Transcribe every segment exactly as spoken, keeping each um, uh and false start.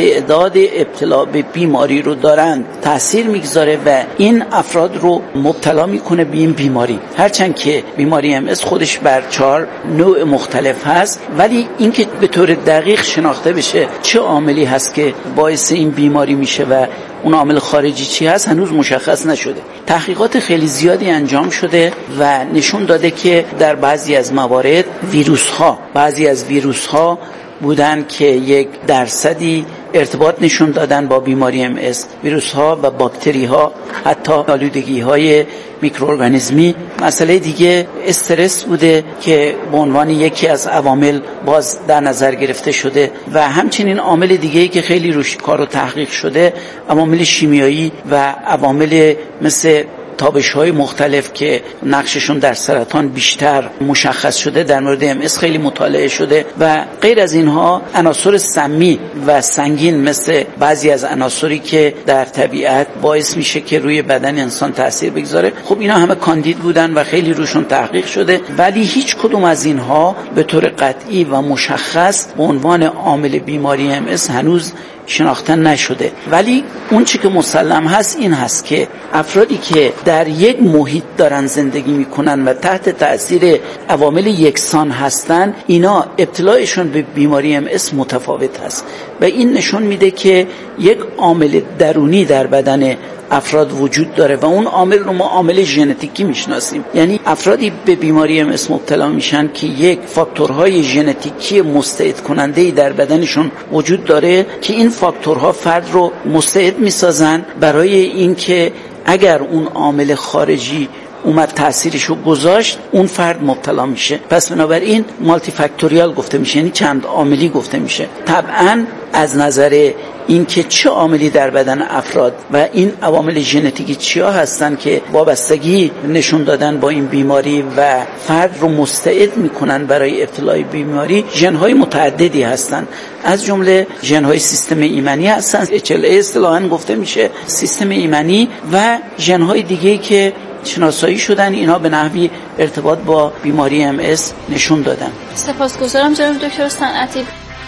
استعداد ابتلا به بیماری رو دارند تأثیر میگذاره و این افراد رو مبتلا میکنه به این بیماری. هرچند که بیماری ام اس خودش بر چهار نوع مختلف هست، ولی اینکه به طور دقیق شناخته بشه چه عاملی هست که باعث این بیماری میشه و اون عامل خارجی چی هست هنوز مشخص نشده. تحقیقات خیلی زیادی انجام شده و نشون داده که در بعضی از موارد ویروس ها بعضی از ویروس ها بودن که یک درصدی ارتباط نشون دادن با بیماری ام اس. ویروس ها و باکتری ها، حتی آلودگی های میکروارگانیسمی. مسئله دیگه استرس بوده که به عنوان یکی از عوامل باز در نظر گرفته شده و همچنین عامل دیگه‌ای که خیلی روش کار و تحقیق شده عوامل شیمیایی و عوامل مثل تابش‌های مختلف که نقششون در سرطان بیشتر مشخص شده در مورد ام اس خیلی مطالعه شده و غیر از اینها عناصر سمی و سنگین مثل بعضی از عناصری که در طبیعت باعث میشه که روی بدن انسان تاثیر بگذاره. خب اینا همه کاندید بودن و خیلی روشون تحقیق شده، ولی هیچ کدوم از اینها به طور قطعی و مشخص به عنوان عامل بیماری ام اس هنوز شناخته نشده. ولی اون چی که مسلم هست این هست که افرادی که در یک محیط دارن زندگی میکنن و تحت تأثیر عوامل یکسان هستن، اینا ابتلایشون به بیماری ام اس متفاوت هست و این نشون میده که یک عامل درونی در بدن افراد وجود داره و اون عامل رو ما عامل ژنتیکی میشناسیم. یعنی افرادی به بیماری ام اس مبتلا میشن که یک فاکتورهای ژنتیکی مستعد کننده‌ای در بدنشون وجود داره که این فاکتورها فرد رو مستعد میسازن برای اینکه اگر اون عامل خارجی اومد تأثیرشو گذاشت اون فرد مبتلا میشه. پس بنابراین مالتی فاکتوریال گفته میشه، یعنی چند عاملی گفته میشه. طبعا از نظر اینکه چه عاملی در بدن افراد و این عوامل ژنتیکی چیا هستن که وابستگی نشون دادن با این بیماری و فرد رو مستعد میکنن برای ابتلای بیماری، ژن‌های متعددی هستن. از جمله ژن‌های سیستم ایمنی هستن، اچ ال ای اصطلاحاً گفته میشه سیستم ایمنی، و ژن‌های دیگه‌ای که شناسایی شدن اینا به نحوی ارتباط با بیماری ام اس نشون دادن. سپاسگزارم جناب دکتر صنعتی.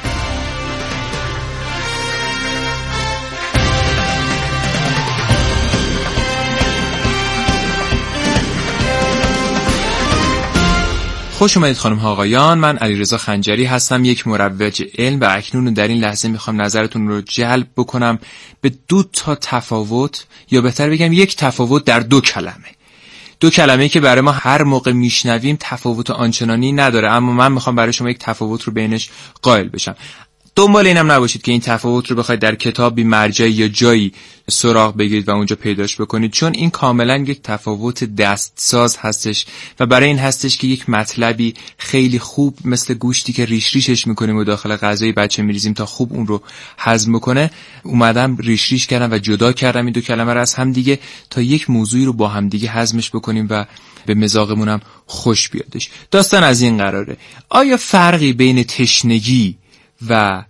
خوش اومدید خانم ها آقایان، من علیرضا خنجری هستم، یک مروج علم، و اکنون در این لحظه میخوام نظرتون رو جلب بکنم به دو تا تفاوت، یا بهتر بگم یک تفاوت در دو کلمه. دو کلمه‌ای که برای ما هر موقع میشنویم تفاوت آنچنانی نداره، اما من میخوام برای شما یک تفاوت رو بینش قائل بشم. دنبال اینم نباشید که این تفاوت رو بخواید در کتابی مرجعی یا جایی سراغ بگیرید و اونجا پیداش بکنید، چون این کاملا یک تفاوت دستساز هستش و برای این هستش که یک مطلبی خیلی خوب مثل گوشتی که ریش ریشش میکنیم و داخل غذای بچه میریزیم تا خوب اون رو هضم بکنه، اومدم ریش ریش کردم و جدا کردم این دو کلمه رو از هم دیگه تا یک موضوعی رو با هم دیگه هضمش بکنیم و به مذاقمون هم خوش بیادش. داستان از این قراره: آیا فرقی بین تشنگی و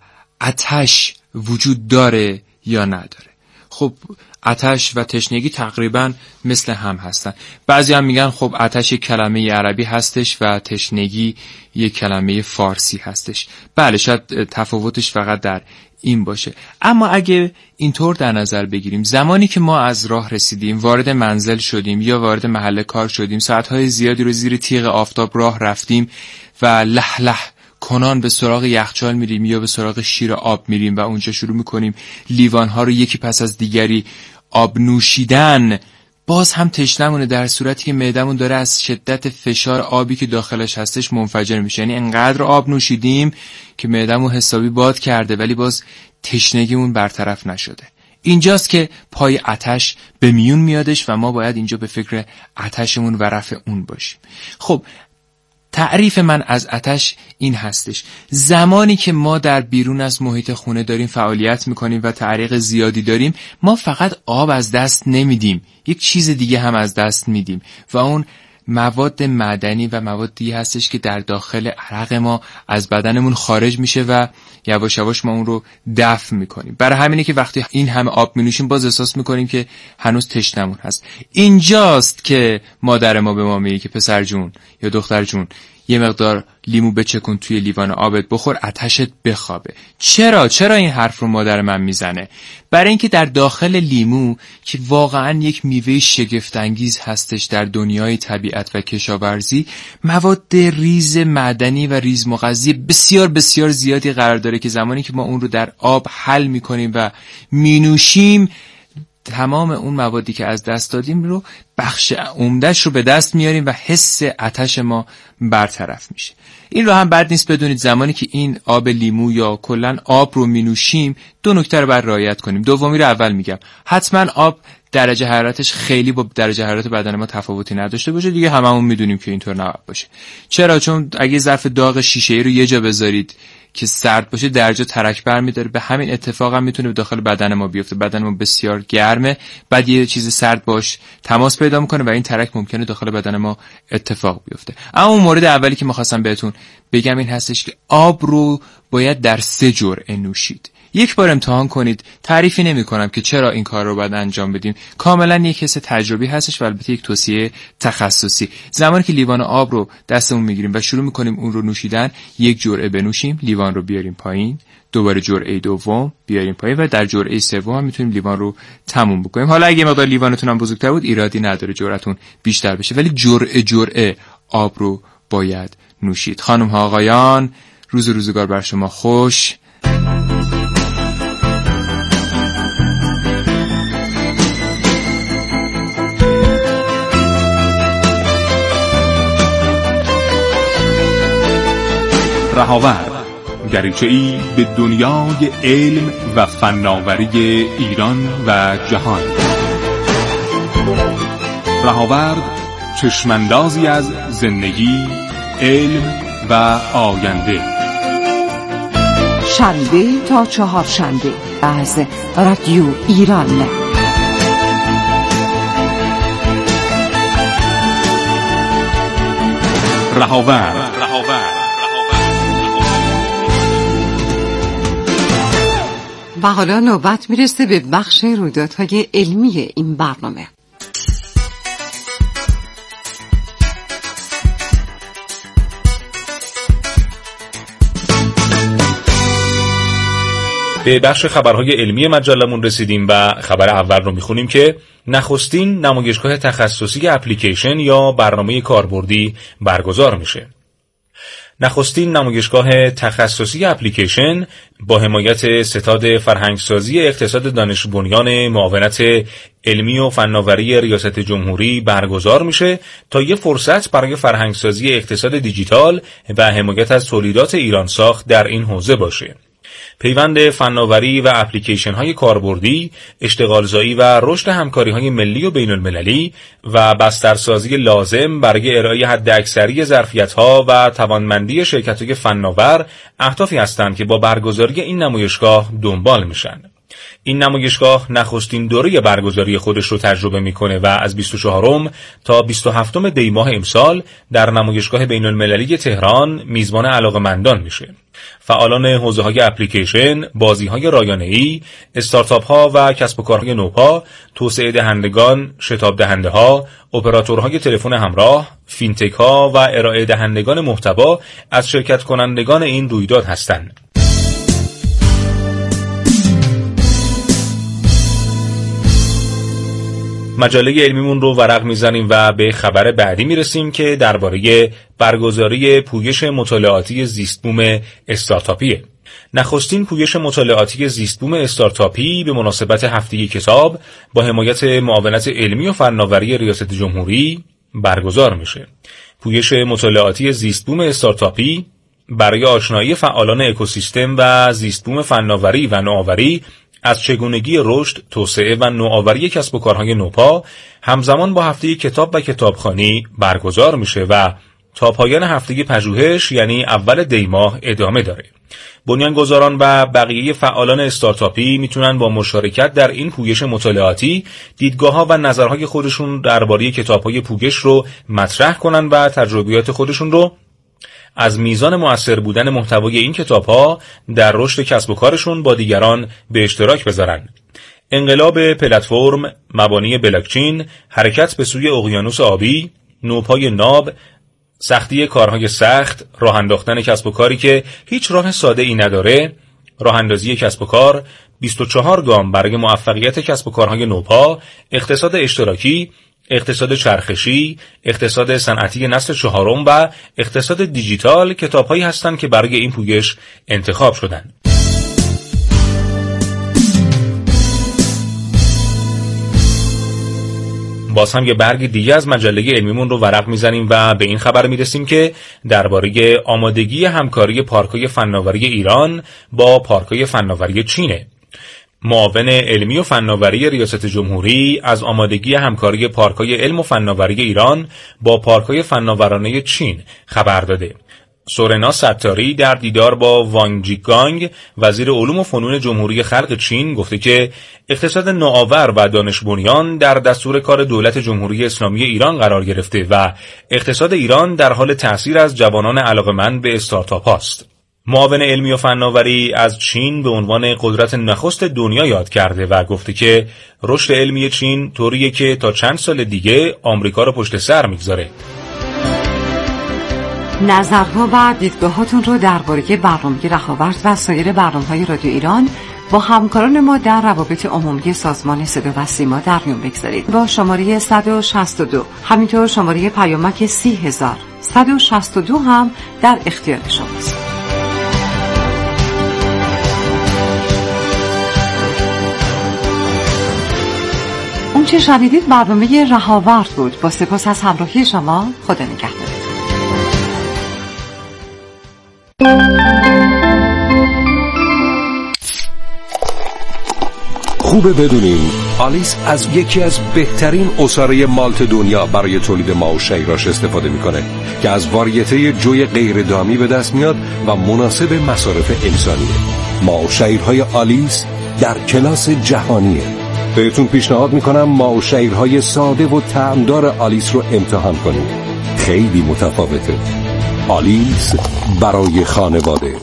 آتش وجود داره یا نداره؟ خب آتش و تشنگی تقریبا مثل هم هستن. بعضی هم میگن خب آتش یک کلمه عربی هستش و تشنگی یک کلمه فارسی هستش. بله، شاید تفاوتش فقط در این باشه. اما اگه اینطور در نظر بگیریم، زمانی که ما از راه رسیدیم، وارد منزل شدیم یا وارد محل کار شدیم، ساعتهای زیادی رو زیر تیغ آفتاب راه رفتیم و لح لح کنان به سراغ یخچال میریم یا به سراغ شیر آب میریم و اونجا شروع میکنیم لیوانها رو یکی پس از دیگری آب نوشیدن، باز هم تشنمونه، در صورتی که معدمون داره از شدت فشار آبی که داخلش هستش منفجر میشه. یعنی انقدر آب نوشیدیم که معدمون حسابی باد کرده ولی باز تشنگیمون برطرف نشده. اینجاست که پای آتش به میون میادش و ما باید اینجا به فکر آتشمون و رفع اون باشیم. خب تعریف من از آتش این هستش: زمانی که ما در بیرون از محیط خونه داریم فعالیت میکنیم و تعریق زیادی داریم، ما فقط آب از دست نمیدیم، یک چیز دیگه هم از دست میدیم و اون مواد معدنی و موادی هستش که در داخل عرق ما از بدنمون خارج میشه و یواش یواش ما اون رو دفع میکنیم. برای همینه که وقتی این همه آب مینوشیم باز احساس میکنیم که هنوز تشنمون هست. اینجاست که مادر ما به ما میگه که پسر جون یا دختر جون یه مقدار لیمو بچکون توی لیوان آبت بخور آتشت بخوابه. چرا چرا این حرف رو مادر من میزنه؟ برای اینکه در داخل لیمو که واقعا یک میوه شگفت انگیز هستش در دنیای طبیعت و کشاورزی، مواد ریز معدنی و ریز مغذی بسیار بسیار زیادی قرار داره که زمانی که ما اون رو در آب حل میکنیم و مینوشیم، تمام اون موادی که از دست دادیم رو بخش عمده‌اش رو به دست میاریم و حس آتش ما برطرف میشه. این رو هم بد نیست بدونید زمانی که این آب لیمو یا کلن آب رو مینوشیم دو نکته رو باید رعایت کنیم. دومی رو اول میگم، حتما آب درجه حرارتش خیلی با درجه حرارت بدن ما تفاوتی نداشته باشه. دیگه هممون میدونیم که اینطور نباید باشه. چرا؟ چون اگه ظرف داغ شیشه‌ای رو یه جا بذارید که سرد باشه درجه ترک برمی‌داره، به همین اتفاق هم میتونه به داخل بدن ما بیفته. بدن ما بسیار گرمه، بعد یه چیز سرد باش تماس پیدا میکنه و این ترک ممکنه داخل بدن ما اتفاق بیفته. اما اون مورد اولی که می‌خواستم بهتون بگم این هستش که آب رو باید در سه جرعه نوشید. یک بار امتحان کنید. تعریفی نمی کنم که چرا این کار رو باید انجام بدیم، کاملا یک حس تجربی هستش و البته یک توصیه تخصصی. زمانی که لیوان آب رو دستمون میگیریم و شروع میکنیم اون رو نوشیدن، یک جرعه بنوشیم، لیوان رو بیاریم پایین، دوباره جرعه دوم بیاریم پایین و در جرعه سوم هم میتونیم لیوان رو تموم بکنیم. حالا اگه مقدار لیوانتون هم بزرگتر بود ایرادی نداره، جرعتون بیشتر بشه، ولی جرعه جرعه آب رو باید نوشید. خانم ها آقایان، روز روزگار بر شما خوش. رهاورد، دریچه‌ای به دنیای علم و فناوری ایران و جهان. رهاورد، چشماندازی از زندگی، علم و آینده. شنبه تا چهارشنبه از رادیو ایران. رهاورد. و حالا نوبت میرسه به بخش رویدادهای علمی این برنامه. به بخش خبرهای علمی مجلمون رسیدیم و خبر اول رو میخونیم که نخستین نمایشگاه تخصصی اپلیکیشن یا برنامه کاربردی برگزار میشه. نخستین نمایشگاه تخصصی اپلیکیشن با حمایت ستاد فرهنگسازی اقتصاد دانش بنیان معاونت علمی و فناوری ریاست جمهوری برگزار میشه تا یه فرصت برای فرهنگسازی اقتصاد دیجیتال و حمایت از تولیدات ایران ساخت در این حوزه باشه. پیوند فناوری و اپلیکیشن های کاربردی، اشتغالزایی و رشد همکاری های ملی و بین المللی و بسترسازی لازم برای ارائه حداکثری ظرفیت ها و توانمندی شرکت های فناور اهدافی هستند که با برگزاری این نمایشگاه دنبال میشن. این نمایشگاه نخستین دوره برگزاری خودش رو تجربه میکنه و از بیست و چهارم تا بیست و هفتم دی ماه امسال در نمایشگاه بین المللی تهران میزبان علاقه‌مندان میشه. فعالان حوزه‌های اپلیکیشن، بازی‌های رایانه‌ای، استارتاپ‌ها و کسب و کارهای نوپا، توسعه دهندگان، شتاب دهنده‌ها، اپراتورهای تلفن همراه، فینتک‌ها و ارائه دهندگان محتوا از شرکت کنندگان این رویداد هستند. مجله علمیمون رو ورق میزنیم و به خبر بعدی میرسیم که درباره برگزاری پویش مطالعاتی زیستبوم استارتاپیه. نخستین پویش مطالعاتی زیستبوم استارتاپی به مناسبت هفته کتاب با حمایت معاونت علمی و فناوری ریاست جمهوری برگزار میشه. پویش مطالعاتی زیستبوم استارتاپی برای آشنایی فعالان اکوسیستم و زیستبوم فناوری و نوآوری از چگونگی رشد، توسعه و نوآوری کسب و کارهای نوپا همزمان با هفته کتاب و کتابخوانی برگزار میشه و تا پایان هفته پژوهش یعنی اول دی ماه ادامه داره. بنیانگذاران و بقیه فعالان استارتاپی میتونن با مشارکت در این پویش مطالعاتی دیدگاه‌ها و نظرهای خودشون درباره کتاب‌های پویش رو مطرح کنن و تجربیات خودشون رو از میزان مؤثر بودن محتوای این کتاب‌ها در رشد کسب و کارشون با دیگران به اشتراک بذارن. انقلاب پلتفرم، مبانی بلاکچین، حرکت به سوی اقیانوس آبی، نوپای ناب، سختی کارهای سخت، راه انداختن کسب و کاری که هیچ راه ساده ای نداره، راه اندازی کسب و کار، بیست و چهار گام برای موفقیت کسب و کارهای نوپا، اقتصاد اشتراکی، اقتصاد چرخشی، اقتصاد صنعتی نسل چهارم و اقتصاد دیجیتال کتاب‌هایی هستند که برای این پویش انتخاب شدن. باز هم یه برگ دیگه از مجله علمیمون رو ورق میزنیم و به این خبر میرسیم که درباره آمادگی همکاری پارک‌های فناوری ایران با پارک‌های فناوری چینه. معاون علمی و فناوری ریاست جمهوری از آمادگی همکاری پارک‌های علم و فناوری ایران با پارک‌های فناورانه چین خبر داده. سورنا ستاری در دیدار با وانگ جیگانگ وزیر علوم و فنون جمهوری خلق چین گفته که اقتصاد نوآور و دانش بنیان در دستور کار دولت جمهوری اسلامی ایران قرار گرفته و اقتصاد ایران در حال تأثیر از جوانان علاقه‌مند به استارتاپ هاست. معاون علمی و فناوری از چین به عنوان قدرت نخست دنیا یاد کرده و گفته که رشد علمی چین طوریه که تا چند سال دیگه آمریکا رو پشت سر میگذاره. نظرها و دیدگاهاتون رو درباره برنامه رهاورد و سایر برنامه‌های رادیو ایران با همکاران ما در روابط عمومی سازمان صدا و سیما در میون بگذارید. با شماره صد و شصت و دو همینطور شماره پیامک سی هزار صد و شصت و دو هم در اختیار شماست. اون چه شنیدید برنامه رهاورد بود. با سپاس از همراهی شما. خدا نگهدار. خوبه بدونین آلیس از یکی از بهترین عصاره مالت دنیا برای تولید ماو شیراش استفاده میکنه که از واریته جوی غیر دامی به دست میاد و مناسب مصارف انسانیه. ماو شیرهای آلیس در کلاس جهانیه. بهتون پیشنهاد میکنم ماو شیرهای ساده و طعمدار آلیس رو امتحان کنید. خیلی متفاوته. آلیس برای خانواده.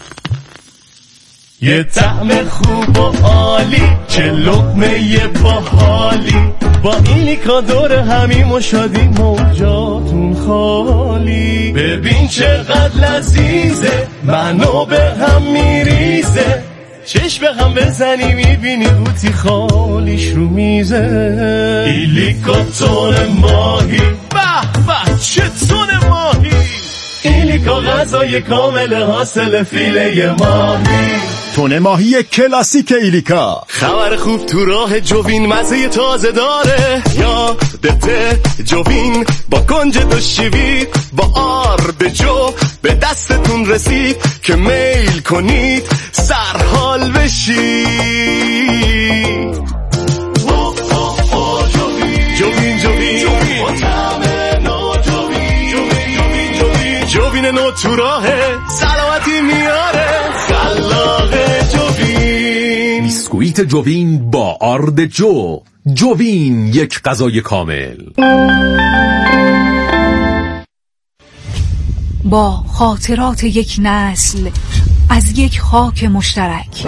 یه طعم خوب و عالی، چه لقمه باحالی، با ایلیکا دور همیم و شادی موجاتون خالی. ببین چقدر لذیذه، منو به هم میریزه، چشم به هم بزنی میبینی قوطی خالیش رو میزه. ایلیکا تون ماهی، به به چه تون ماهی، ایلیکا غذای کامل حاصل فیله ماهی. تون ماهی کلاسیک ایلیکا. خبر خوب تو راه جوین، مزه تازه داره، یادته جوین با کنج دو شیوید، با آر به جو به دستتون رسید که میل کنید سرحال بشید. جوین جوین با طعم نو جوین، جوین نو تو راهه، سلامتی میاره، خلاقه جوین. بیسکویت جوین با آرد جو. جوین، یک غذای کامل. با خاطرات یک نسل از یک خاک مشترک،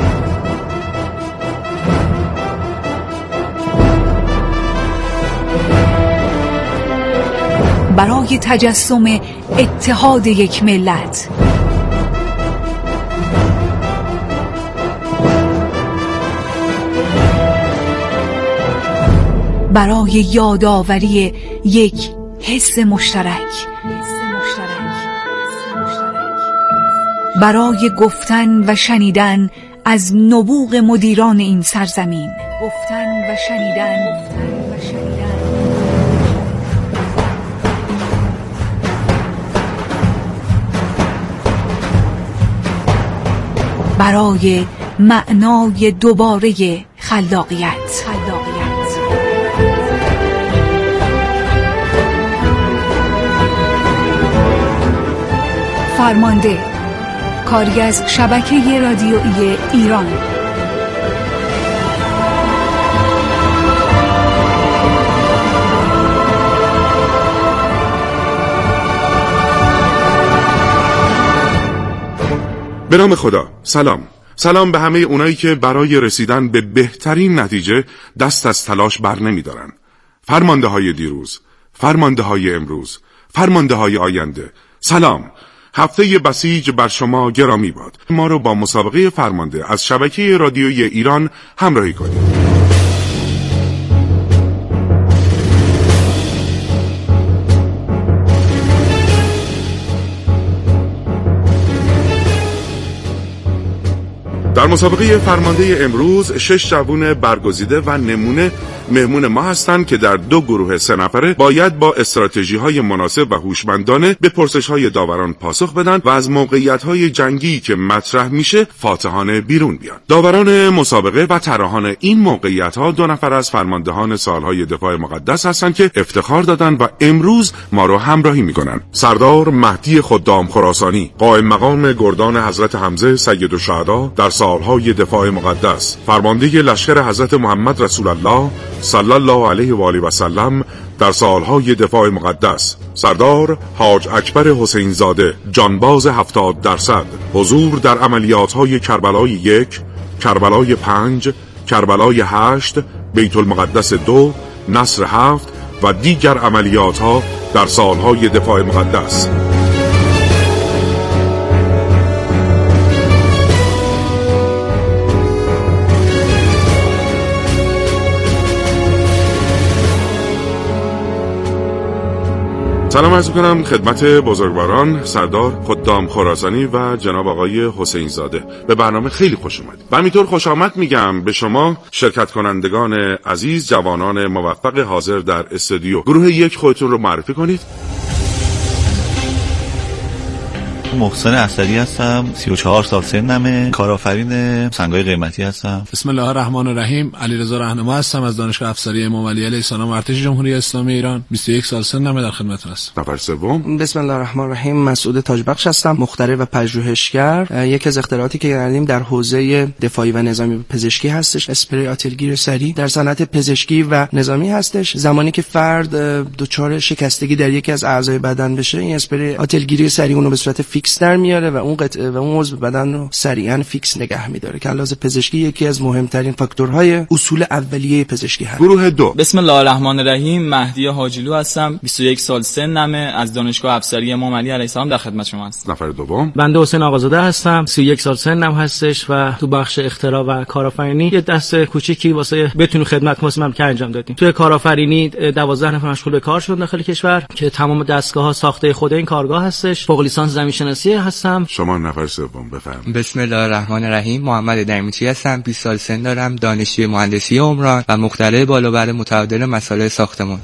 برای تجسم اتحاد یک ملت، برای یادآوری یک حس مشترک، برای گفتن و شنیدن از نبوغ مدیران این سرزمین، گفتن و شنیدن و شنیدن برای معنای دوباره خلاقیت. خلاقیت فرمانده، کاری از شبکه رادیویی ایران. به نام خدا. سلام. سلام به همه اونایی که برای رسیدن به بهترین نتیجه دست از تلاش بر نمی دارن. فرمانده های دیروز، فرمانده های امروز، فرمانده های آینده، سلام. هفته بسیج بر شما گرامی باد. ما رو با مسابقه فرمانده از شبکه رادیویی ایران همراهی کنید. در مسابقه فرمانده امروز شش جوان برگزیده و نمونه مهمون ما هستند که در دو گروه سه نفره باید با استراتژی‌های مناسب و هوشمندانه به پرسش‌های داوران پاسخ بدن و از موقعیت‌های جنگی که مطرح میشه فاتحانه بیرون بیان. داوران مسابقه و طراحان این موقعیت‌ها دو نفر از فرماندهان سالهای دفاع مقدس هستند که افتخار دادن و امروز ما رو همراهی می‌کنن. سردار مهدی خدام خراسانی، قائم مقام گردان حضرت حمزه سید الشهدا در سالهای دفاع مقدس، فرمانده لشکر حضرت محمد رسول الله صلی الله علیه و آله و سلم در سالهای دفاع مقدس، سردار حاج اکبر حسین زاده، جانباز هفتاد درصد، حضور در عملیات‌های کربلای یک، کربلای پنج، کربلای هشت، بیت المقدس دو، نصر هفت و دیگر عملیات‌ها در سالهای دفاع مقدس. سلام عرض می‌کنم خدمت بزرگواران سردار خدام خراسانی و جناب آقای حسین زاده. به برنامه خیلی خوش اومدید. و همینطور خوش آمد میگم به شما شرکت کنندگان عزیز، جوانان موفق حاضر در استودیو. گروه یک خودتون رو معرفی کنید. محسن اسدی هستم، سی و چهار سال سنمه، کارآفرین سنگای قیمتی هستم. بسم الله الرحمن الرحیم. علیرضا رهنما هستم از دانشگاه افسری امام علی علیه السلام ارتش جمهوری اسلامی ایران. بیست و یک سال سنمه، در خدمتتون هستم. نفر سوم. بسم الله الرحمن الرحیم. مسعود تاجبخش هستم، مخترع و پژوهشگر. یکی از اختراعاتی که کردیم در حوزه دفاعی و نظامی پزشکی هستش، اسپری آتلگیر سریع در صنعت پزشکی و نظامی هستش. زمانی که فرد دچار شکستگی در یکی از اعضای بدن بشه، این اسپری آتلگیر سریع اون رو به صورت فیکس در میاره و اون قطعه و اون عضو بدن رو سریعا فیکس نگه میداره که علاوه پزشکی یکی از مهمترین فاکتورهای اصول اولیه پزشکی هست. گروه دو. بسم الله الرحمن الرحیم. مهدی حاجیلو هستم، بیست و یک سال سنمه، از دانشگاه افسری امام علی علیه السلام در خدمت شما هستم. نفر دوم. بنده حسین آقازاده هستم، سی و یک سال سنم هستش و تو بخش اختراع و کارآفرینی یه دست کوچیکی واسه بتونیم خدمت کنیم که انجام دادیم. تو کارآفرینی دوازده نفر مشغول به کار شدن داخل کشور که تمام دستگاه‌ها ساخته خود این کارگاه هستش. فوق لیسانس زمین‌شناسی هستم. شما نفر سوم بفرمایید. بسم الله الرحمن الرحیم. محمد دمیچی هستم، بیست سال سن دارم، دانشجوی مهندسی عمران و مخترع بالابر متعادل مسائل ساختمان.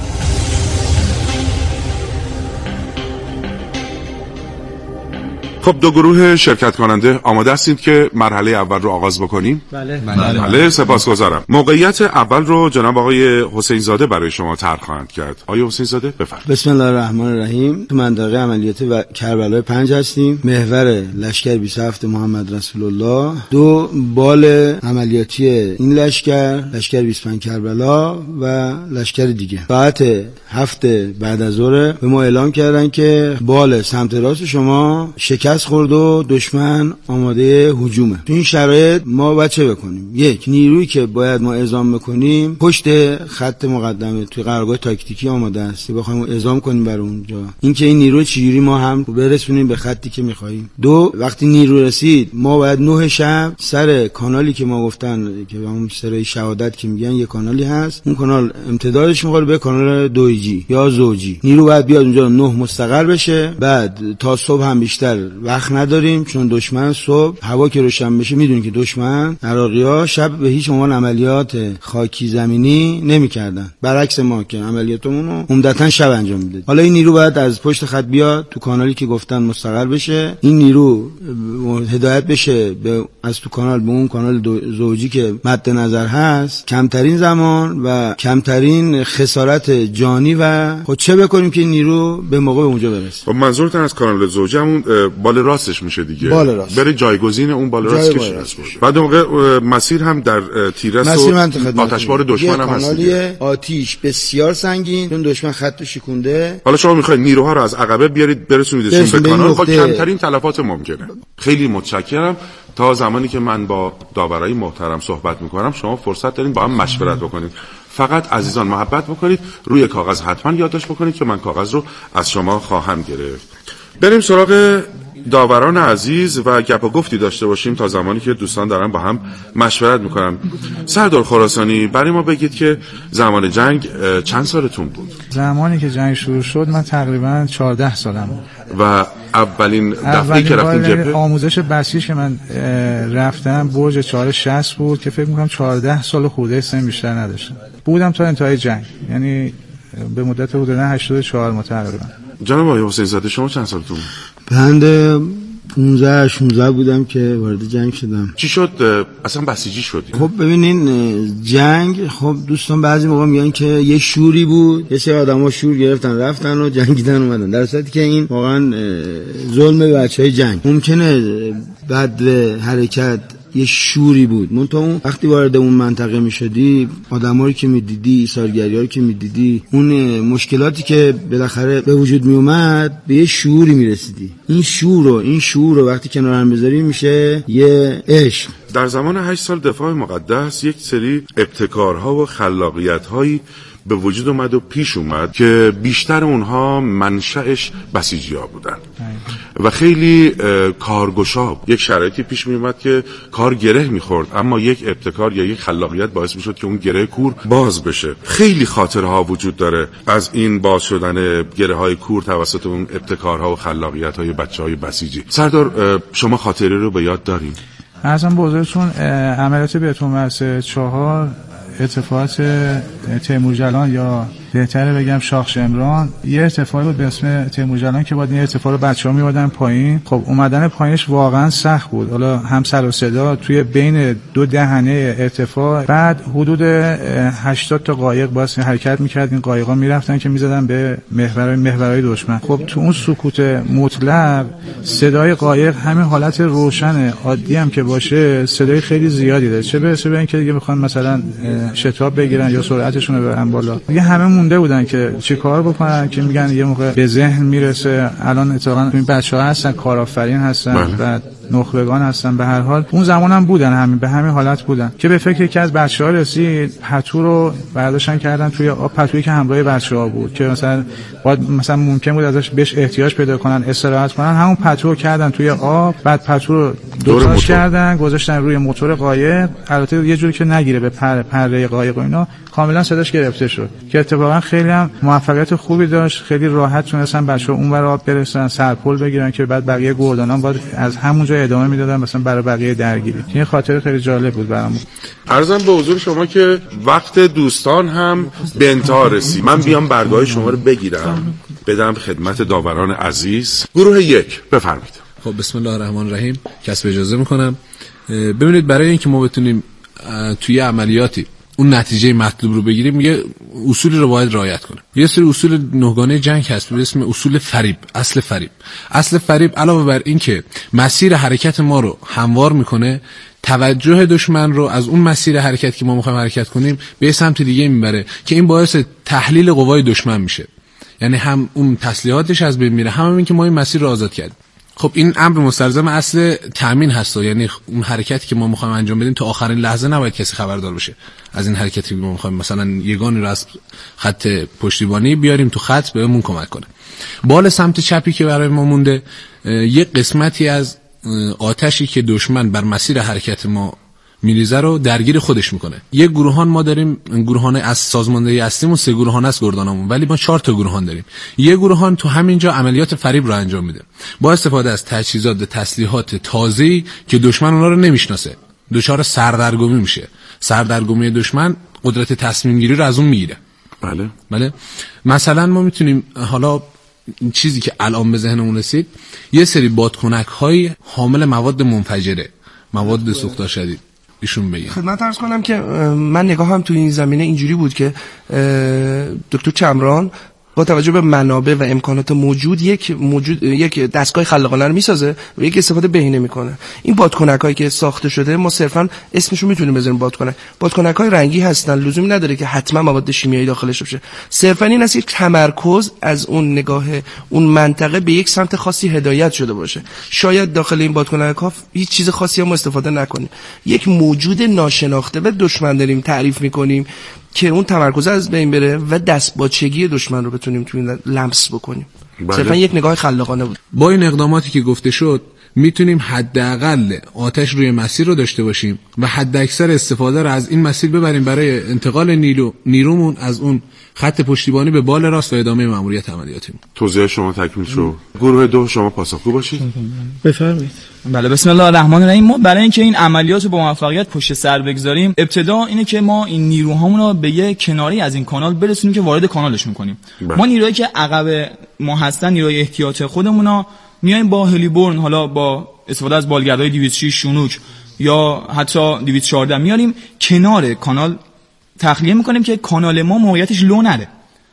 خب دو گروه شرکت کننده آماده هستید که مرحله اول رو آغاز بکنیم؟ بله. بله, بله. سپاسگزارم. موقعیت اول رو جناب آقای حسین زاده برای شما طرح خواهند کرد. آقای حسین زاده بفرمایید. بسم الله الرحمن الرحیم. تو منطقه عملیات و کربلای پنج هستیم. محور لشکر بیست و هفت محمد رسول الله. دو بال عملیاتی این لشکر، لشکر بیست و پنج کربلا و لشکر دیگه. ساعت هفت بعد از ظهر به ما اعلام کردن که بال سمت راست شما شکست خورد و دشمن آماده هجومه. تو این شرایط ما باید چه بکنیم؟ یک، نیرویی که باید ما اعزام بکنیم پشت خط مقدمه توی قرارگاه تاکتیکی آماده است، بخوایم اعزام کنیم بر اونجا. اینکه این نیرو چجوری ما هم برسونیم به خطی که می‌خوایم. دو، وقتی نیرو رسید ما باید نه شب سر کانالی که ما گفتن که همون سر شهادت که میگن یه کانالی هست، اون کانال امتدادش می‌خوره به کانال دویجی یا زوجی. نیرو باید بیاد اونجا نه مستقر بشه. بعد تا صبح هم بیشتر وقت نداریم چون دشمن صبح هوا که روشن بشه، میدونید که دشمن عراقی‌ها شب به هیچ عنوان عملیات خاکی زمینی نمی‌کردن، برعکس ما که عملیاتمون رو عمدتاً شب انجام میداد. حالا این نیرو باید از پشت خط بیاد تو کانالی که گفتن مستقر بشه. این نیرو هدایت بشه به از تو کانال به اون کانال زوجی که مد نظر هست، کمترین زمان و کمترین خسارت جانی و خود چه بکنیم که این نیرو به موقع اونجا برسه. خب منظورتون از کانال زوجی همون بال بال راستش میشه دیگه، بال راست بره جایگزین اون بال راست جای کشیده. بعد موقع مسیر هم در تیرس و آتشبار دشمن هم هست دیگه. آتیش بسیار سنگین، چون دشمن خط شکونده. حالا شما میخواید نیروها رو از عقبه بیارید برسونیدشون به کانال با کمترین تلفات ممکنه. خیلی متشکرم. تا زمانی که من با داورای محترم صحبت میکنم شما فرصت دارین با هم مشورت بکنید. فقط عزیزان محبت بکنید، روی کاغذ حتما یادداشت بکنید که من کاغذ رو از شما خواهم گرفت. بریم سراغ داوران عزیز و گپ و گفتی داشته باشیم تا زمانی که دوستان دارن با هم مشورت میکنن. سردار خراسانی، برای ما بگید که زمان جنگ چند سالتون بود؟ زمانی که جنگ شروع شد من تقریبا چهارده سالم بود و اولین دفعه که رفتین جبهه؟ آموزش بسیج که من رفتم برج چهار شصت بود که فکر میکنم چهارده سال خورده سن بیشتر نداشتم. بودم تا انتهای جنگ، یعنی به مدت حدود هشتاد و چهار ماه تقریبا. جناب آقای حسین زاده شما چند سالتون؟ بند پانزده شانزده بودم که وارد جنگ شدم. چی شد اصلا بسیجی شدی؟ خب ببینین جنگ، خب دوستان بعضی موقع میگن که یه شوری بود، یه سری آدما شور گرفتن رفتن و جنگیدن اومدن، در صورتی که این واقعا ظلم به بچهای جنگ. ممکنه بعد حرکت یه شوری بود، منتها اون وقتی وارد اون منطقه میشدی، آدمایی که میدیدی، ایثارگری‌ها که میدیدی، اون مشکلاتی که بالاخره به وجود میومد، به یه شعوری میرسیدی. این شعور رو این شعور رو وقتی کنار هم بذاری میشه یه عشق. در زمان هشت سال دفاع مقدس یک سری ابتکارها و خلاقیت‌هایی به وجود اومد و پیش اومد که بیشتر اونها منشأش بسیجی‌ها بودن و خیلی کارگشا بود. یک شرایطی پیش می اومد که کار گره میخورد، اما یک ابتکار یا یک خلاقیت باعث میشد که اون گره کور باز بشه. خیلی خاطره ها وجود داره از این باز شدن گره های کور توسط اون ابتکارها و خلاقیت های بچه های بسیجی. سردار شما خاطره رو به یاد دارین؟ ازم بزرگتون عملیات بهتون مرسه چهار، اتفاقات تیمور جلان یا بهتره بگم شاخ شمران، یه اتفاقی بود به اسم تیمور جلان که بعد این اتفاق رو بچه‌ها میومدن پایین. خب اومدن پایینش واقعا سخت بود، حالا هم سر و صدا توی بین دو دهنه ارتفاع. بعد حدود هشتاد تا قایق باز حرکت می‌کرد، این قایق‌ها میرفتن که می‌زدن به محورهای محورهای دشمن. خب تو اون سکوت مطلق صدای قایق همین حالت روشن عادی هم که باشه صدای خیلی زیادی داره، چه برسه به اینکه دیگه می‌خوان مثلا شتاب بگیرن یا سرعتشون رو ببرن بالا. دیگه همه مونده بودن که چی کار بکنن، که میگن یه موقع به ذهن میرسه. الان اتفاقا این بچه‌ها هستن کارآفرین هستن، بعد نخبگان هستن، به هر حال اون زمان هم بودن، همین به همین حالت بودن که به فکر یکی از بچه‌ها رسید، پتو رو برداشتن کردن توی آب، پتویی که همراه بچه‌ها بود که مثلا باید مثلا ممکن بود ازش بهش احتیاج پیدا کنن استراحت کنن، همون پتو رو کردن توی آب، بعد پتو رو دوتاش کردن گذاشتن روی موتور قایق، البته یه جوری که نگیره به پر پره قایق و اینا، کاملا صداش گرفته شد که اتفاقا خیلی هم موفقیت خوبی داشت. خیلی راحت تونستن بچه‌ها اونور آب برسن، سرپل بگیرن که بعد بقیه گردانان باید از همونجا ادامه میدادن مثلا برای بقیه درگیری. این خاطره خیلی جالب بود برام. عرضم به حضور شما که وقت دوستان هم به انتها رسید. من بیام برگاه شما رو بگیرم بدم خدمت داوران عزیز. گروه یک بفرمایید. خب بسم الله الرحمن الرحیم. کسب اجازه میکنم. ببینید برای اینکه ما بتونیم توی عملیاتی اون نتیجه مطلوب رو بگیریم یه اصولی رو باید رعایت کنیم. یه سری اصول نهگانه جنگ هست به اسم اصول فریب، اصل فریب. اصل فریب علاوه بر این که مسیر حرکت ما رو هموار میکنه، توجه دشمن رو از اون مسیر حرکت که ما میخوایم حرکت کنیم به سمت دیگه میبره که این باعث تحلیل قوای دشمن میشه. یعنی هم اون تسلیحاتش از بین میره، هم این که ما این مسیر رو آزاد کردیم. خب این امر مستلزم اصل تامین هست، یعنی اون حرکتی که ما میخوایم انجام بدیم تا آخرین لحظه نباید کسی خبردار بشه از این حرکتی که ما میخوایم مثلا یگانی رو از خط پشتیبانی بیاریم تو خط بهمون کمک کنه. بال سمت چپی که برای ما مونده یک قسمتی از آتشی که دشمن بر مسیر حرکت ما میریزه رو درگیر خودش میکنه. یک گروهان ما داریم، گروهان از سازماندهی هستیم سه گروهان است گردانمون، ولی ما چهار تا گروهان داریم. یک گروهان تو همینجا عملیات فریب رو انجام میده با استفاده از تجهیزات تسلیحات تازه‌ای که دشمن اونا رو نمیشناسه. دچار سردرگمی میشه. سردرگمی دشمن قدرت تصمیم گیری رو از اون میگیره. بله بله. مثلا ما میتونیم حالا این چیزی که الان به ذهنمون رسید، یه سری بادکنک های حامل مواد منفجره، مواد سوختار شدید ایشون بگه. خدمت عرض کنم که من نگاهم تو این زمینه اینجوری بود که دکتر چمران با توجه به منابع و امکانات موجود یک موجود یک دستگاه خلاقانه رو میسازه و یک استفاده بهینه میکنه. این بادکنکایی که ساخته شده ما صرفا اسمشو میتونیم بذاریم بادکنک. بادکنکای رنگی هستن، لزومی نداره که حتما مواد شیمیایی داخلش باشه. صرفا این است یک تمرکز از اون نگاه اون منطقه به یک سمت خاصی هدایت شده باشه. شاید داخل این بادکنک‌ها هیچ چیز خاصی هم استفاده نکنیم. یک موجود ناشناخته و دشمن داریم تعریف میکنیم که اون تمرکز از بین بره و دستباچگی دشمن رو بتونیم تو این لمس بکنیم. صرفا یک نگاه خلاقانه بود. با این اقداماتی که گفته شد میتونیم حداقل آتش روی مسیر رو داشته باشیم و حداکثر استفاده رو از این مسیر ببریم برای انتقال نیرو نیرومون از اون خط پشتیبانی به بال راست و ادامه مأموریت عملیاتیمون. توضیح شما تکمیل شد. گروه دو شما پاسخگو باشید. بفرمایید. بله، بسم الله الرحمن الرحیم. ما برای اینکه این عملیات رو با موفقیت پشت سر بگذاریم، ابتدا اینه که ما این نیروهامون رو به یه کناری از این کانال برسونیم که وارد کانالشون کنیم. بله. ما نیروهایی که عقب ما هستن، نیروهای احتیاط خودمونا، میایم با هلیبورن، حالا با استفاده از بالگردهای دویست و شش شونوک یا حتی دویست و چهارده میاریم کنار کانال تخلیه میکنیم که کانال ما موقعیتش لو نره.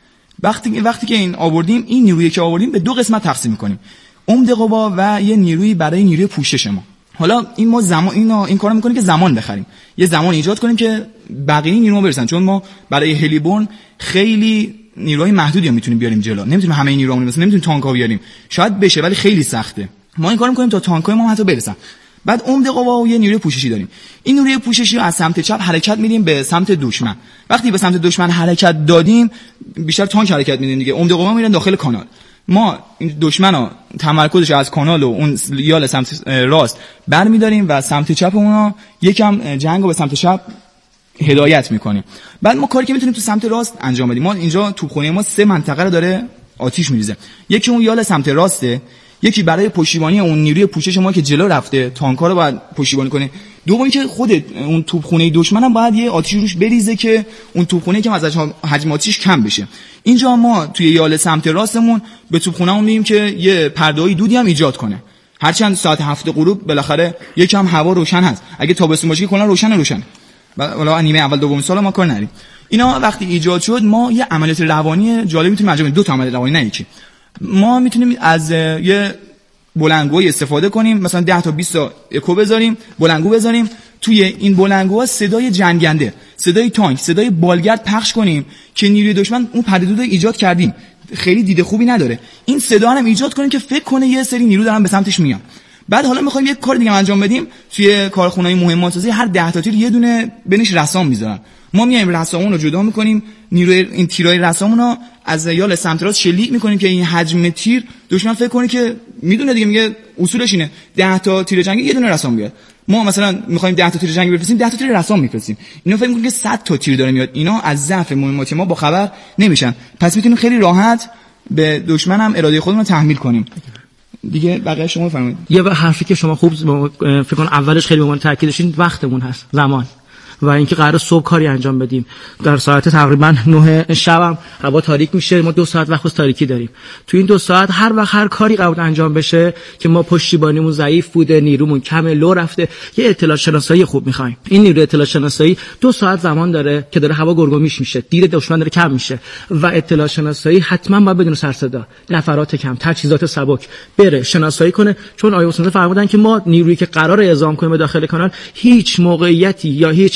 وقتی وقتی که این آوردیم، این نیرویی که آوردیم به دو قسمت تقسیم میکنیم، عمد قوا و یه نیروی برای نیروی پوشش ما. حالا این ما زمان اینا این کارو میکنیم که زمان بخریم، یه زمان ایجاد کنیم که بقیه نیروها برسن، چون ما برای هلیبورن خیلی نیروهای محدودی هم میتونیم بیاریم جلو، نمیتونیم همه نیروهامون مثلا نمیتونیم تانک‌ها بیاریم، شاید بشه ولی خیلی سخته. ما این کارو میکنیم تا تانک‌های ما حتی برسن. بعد عمد قوا و یه نیروی پوششی داریم. این نیروی پوششی رو از سمت چپ حرکت میدیم به سمت دشمن. وقتی به سمت دشمن حرکت دادیم، بیشتر تانک حرکت میدیم دیگه، عمد قوا میرن داخل کانال. ما این دشمنو تمرکزش از کانال و اون یال سمت راست برمی‌داریم و سمت چپ اونها یکم جنگو به سمت چپ هدایت میکنیم. بعد ما کاری که میتونیم تو سمت راست انجام بدیم، ما اینجا توپخونه ما سه منطقه رو داره آتیش میریزه. یکی اون یال سمت راسته، یکی برای پشتیبانی اون نیروی پوشش ما که جلو رفته، تانک‌ها رو باید پشتیبانی کنه. دومی که خود اون توپخونه دشمن هم باید یه آتیش روش بریزه که اون توپخونه که از حجم آتیش کم بشه. اینجا ما توی یال سمت راستمون به توپخونه‌مون میگیم که یه پرده‌ای دودی هم ایجاد کنه. هرچند ساعت هفت غروب بالاخره یکم هوا روشن هست، اگه تابستون باشه که کلا روشن روشن. حالا نیمه اول دوم سال ما کار نداریم. اینا وقتی ایجاد شد، ما یه عملیات روانی جالب میتونیم انجام بدیم، دو تا عملیات روانی نه یکی. ما میتونیم از یه بلندگوی استفاده کنیم، مثلا ده تا بیست تا اکو بذاریم، بلندگو بذاریم، توی این بلندگوها صدای جنگنده، صدای تانک، صدای بالگرد پخش کنیم که نیروی دشمن اون پرده دود ایجاد کردیم خیلی دید خوبی نداره، این صدا هم ایجاد کنیم که فکر کنه یه سری نیرو دارن به سمتش میان. بعد حالا میخوایم یه کار دیگه انجام بدیم، توی کارخونه‌های مهمات سازی هر ده تا تیر یه دونه بنش رسام میذارن. ما میایم رسامون رو جدا میکنیم، نیروی این تیرای رسامون رو از یال سمت راست شلیک میکنیم که این حجم تیر دشمن فکر کنه که میدونه دیگه، میگه اصولش اینه ده تا تیر جنگی یه دونه رسام بیاد. ما مثلا میخوایم ده تا تیر جنگی بفرستیم، ده تا تیر رسام میفرستیم. اینا فکر میکنن که صد تا تیر داره میاد. اینا از ضعف مهمات ما با خبر نمیشن، پس میتونیم خیلی راحت به دشمن هم اراده خودمون رو تحمیل کنیم. دیگه بقیه شما بفرمایید. یه حرفی که شما خوب فکر کنم اولش خیلی به من تاکید داشتین، وقتمون هست، زمان و اینکه قرار صبح کاری انجام بدیم. در ساعت تقریبا نه شبم هوا تاریک میشه، ما دو ساعت وقت تاریکی داریم. تو این دو ساعت هر وقت هر کاری قرار انجام بشه که ما پشتیبانیمون ضعیف بوده، نیرومون کم، لو رفته، یه اطلاع شناسایی خوب می‌خوایم. این نیروی اطلاع شناسایی دو ساعت زمان داره که داره هوا گرگومیش میشه، دید دشمن داره کم میشه و اطلاع شناسایی حتما باید بدون سر صدا، نفرات کم، تجهیزات سبک بره شناسایی کنه، چون آیه حسین فرمودن که ما نیرویی که قرار اعزام کنیم به داخل کانال هیچ موقعیتی یا هیچ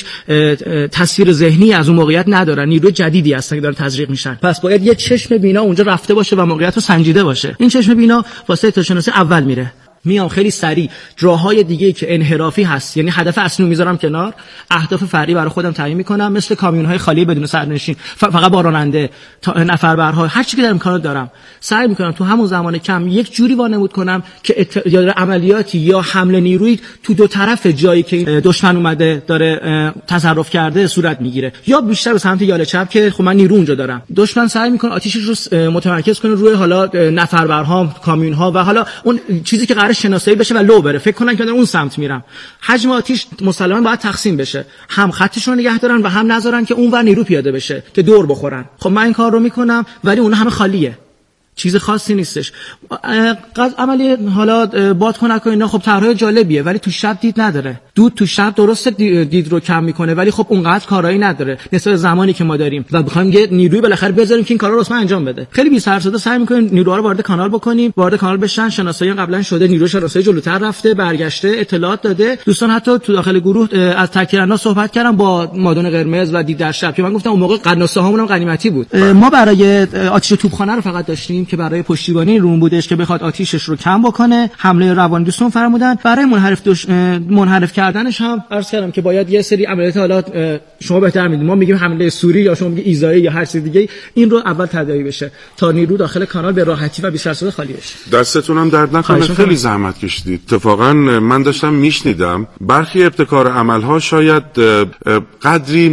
تصویر ذهنی از اون موقعیت ندارن، نیروی جدیدی هستن که دارن تزریق میشن. پس باید یه چشم بینا اونجا رفته باشه و موقعیت رو سنجیده باشه. این چشم بینا واسه اطلاع شناسی اول میره، میام خیلی سریع راههای دیگه که انحرافی هست، یعنی هدف اصلی رو میذارم کنار، اهداف فرعی برای خودم تعیین میکنم، مثل کامیون‌های خالی بدون سرنشین، فقط با راننده، نفربرها، هر چی که در امکانات دارم سعی میکنم تو همون زمان کم یک جوری وانمود کنم که ات... یا عملیاتی یا حمله نیرویی تو دو طرف جایی که دشمن اومده داره تصرف کرده صورت میگیره، یا بیشتر به سمت یال چپ که خب من نیرو اونجا دارم. دشمن سعی میکنه آتیشش رو متمرکز کنه روی حالا نفربرها، کامیون‌ها و حالا اون چیزی که قرار شناسایی بشه و لو بره، فکر کنن که من اون سمت میرم. حجم آتیش مسلماً باید تقسیم بشه، هم خطشون رو نگه دارن و هم نذارن که اونور نیرو پیاده بشه که دور بخورن. خب من این کار رو میکنم ولی اون همه خالیه، چیز خاصی نیستش. عملی حالا بادکنک و اینا خب طرح جالبیه ولی تو شب دید نداره. دود تو شب درست دید رو کم میکنه ولی خب اونقدر کارایی نداره نسبت زمانی که ما داریم و بخوایم یه نیروی بالاخره بذاریم که این کارا رو اصلا انجام بده. خیلی بی سر صدا سعی میکنیم نیروها رو وارد کانال بکنیم، وارد کانال بشن. شناسایی قبلا شده، نیروی شناسایی جلوتر رفته، برگشته، اطلاعات داده. دوستان حتی تو داخل گروه از تکیرانا صحبت کردم با مادون قرمز و دید در شب که من گفتم اون موقع قناسه هامون هم غنیمتی بود. ما برای آتش توپخانه رو فقط داشتیم که برای پشتیبانی روم بودش که بخواد آتیشش رو کم بکنه. حمله روانی دوستان فرمودن. برای منحرف دوش... منحرف کردنش هم عرض کردم که باید یه سری عملیات، حالا شما بهتر میدونید، ما میگیم حمله سوری یا شما میگید ایزایی یا هر چیز دیگه، این رو اول تداعی بشه تا نیرو داخل کانال به راحتی و بی سر صدا خالی بشه. دستتون هم درد نکنه، خیلی زحمت کشیدید. اتفاقا من داشتم میشنیدم برخی ابتکار عملها شاید قدری